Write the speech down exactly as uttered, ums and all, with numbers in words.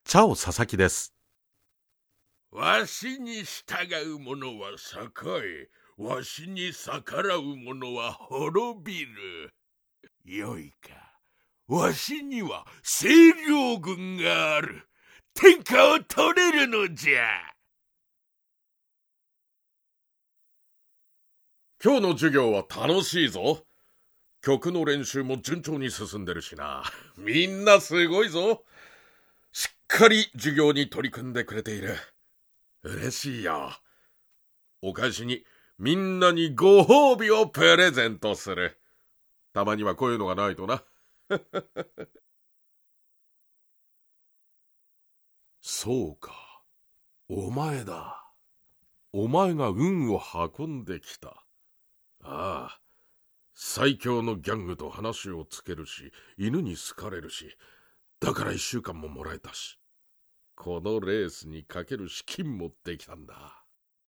チャオ佐々木です。 わしに従う者は栄え、わしに逆らう者は滅びる。よいか、わしには清涼軍がある。天下を取れるのじゃ。 今日の授業は楽しいぞ。曲の練習も順調に進んでるしな。みんなすごいぞ。しっかり授業に取り組んでくれている。嬉しいよ。お返しにみんなにご褒美をプレゼントする。たまにはこういうのがないとな。そうか、お前だ。お前が運を運んできた。ああ、最強のギャングと話をつけるし、犬に好かれるし、だから一週間ももらえたし、このレースにかける資金もできたんだ。